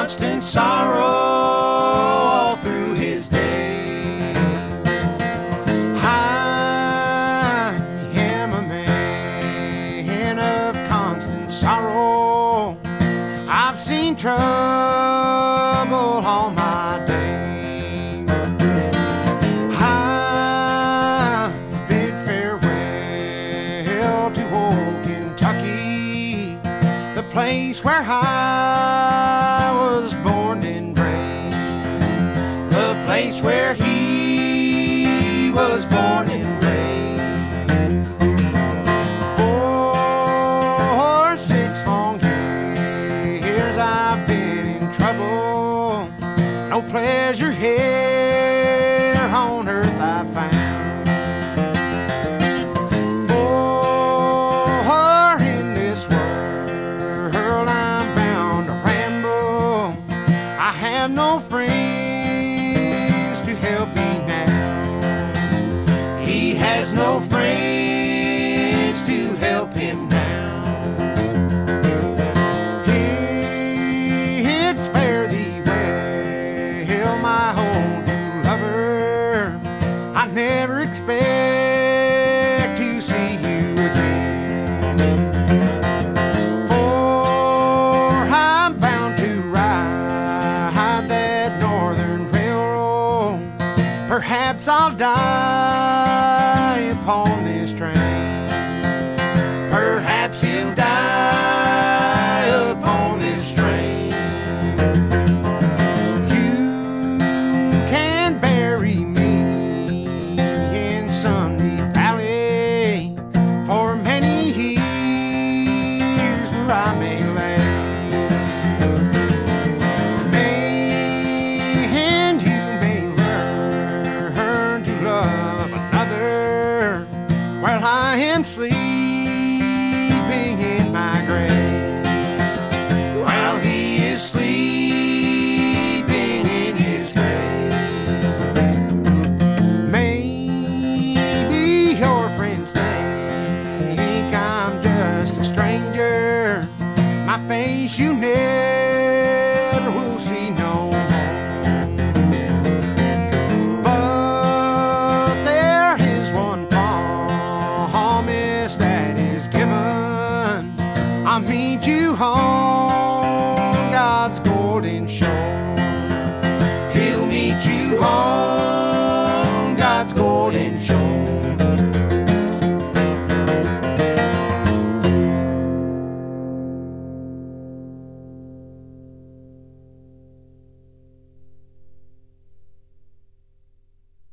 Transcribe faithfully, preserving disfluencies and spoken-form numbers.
constant sorrow all through his days. I am a man of constant sorrow. I've seen trouble all my days. I bid farewell to old Kentucky, the place where I was born and raised, the place where he was born and raised. For six long years I've been in trouble, no pleasure here on earth I found. I have no friends to help me now. He has no friends to help him now. It's fare thee well, my old true lover. I never expect to see you again. Perhaps I'll die upon this train. Perhaps he'll die upon this train. You can bury me in Sunbeam Valley for many years where I may lay. While I am sleeping in my grave, while he is sleeping in his grave. Maybe your friends think I'm just a stranger, my face you never will see no more. I'll meet you home.